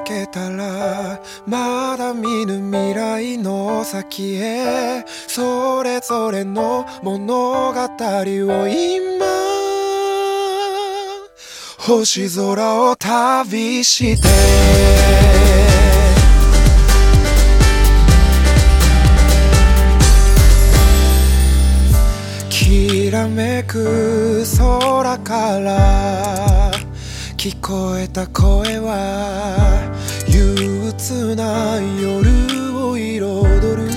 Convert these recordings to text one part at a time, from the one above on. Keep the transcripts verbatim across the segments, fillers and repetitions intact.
開けたらまだ見ぬ未来の先へ、それぞれの物語を今星空を旅してきらめく空から聞こえた声は憂鬱な夜を彩る。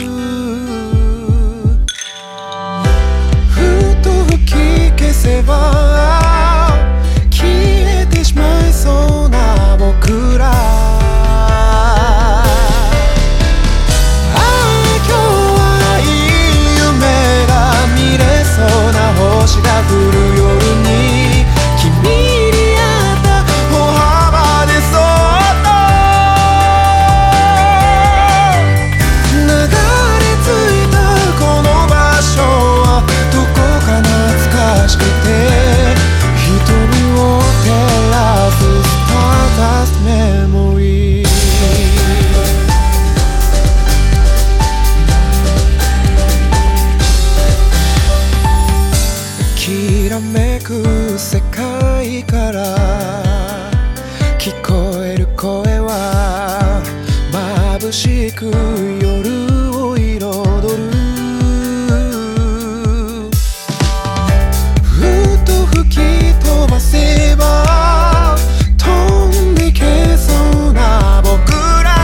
ふと吹き消せば消えてしまいそうな僕ら、ああ今日はいい夢が見れそうな星が降る夜に君きらめく世界から聞こえる声は眩しく夜を彩る。ふと吹き飛ばせば飛んでけそうな僕ら、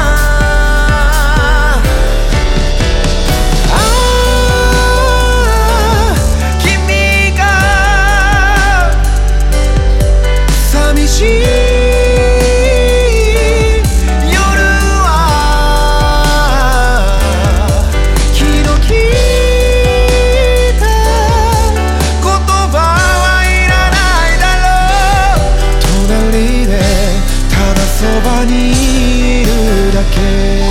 そばにいるだけ。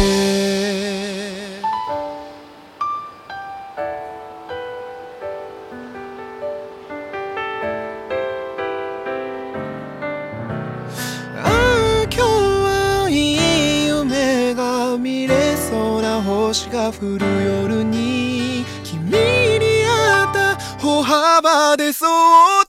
ああ今日はいい夢が見れそうな星が降る夜に君に会った歩幅でそう